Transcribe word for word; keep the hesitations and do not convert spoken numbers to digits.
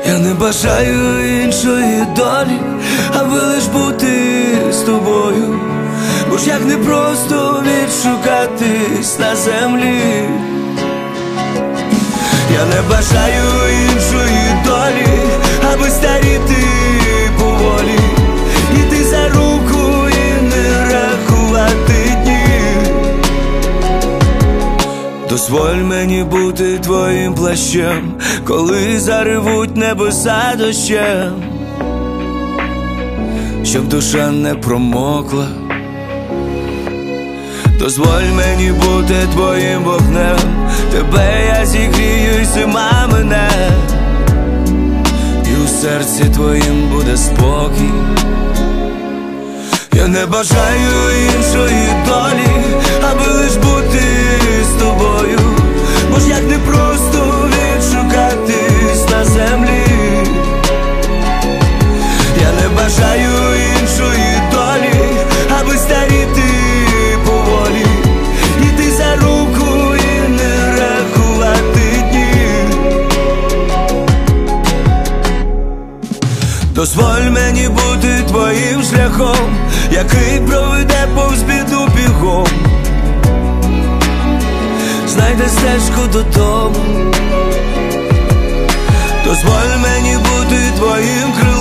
Я не бажаю іншої долі, аби лиш бути з тобою. Бо ж як не просто відшукатись на землі. Я не бажаю іншої долі, аби старіти поволі, іти за руку і не рахувати дні. Дозволь мені бути твоїм плащем, коли заревуть небеса дощем, щоб душа не промокла. Дозволь мені бути твоїм вогнем, тебе я зігрію, й зима мене, і у серці твоїм буде спокій. Я не бажаю іншої долі, аби лиш бути з тобою. Бо ж як не просто відшукатись на землі. Я не бажаю іншої долі, аби старіти поволі, іти за руку і не рахувати дні. Дозволь мені бути твоїм шляхом, який проведе повз біду бігом, знайде стежку додому. Дозволь мені бути твоїм крилом,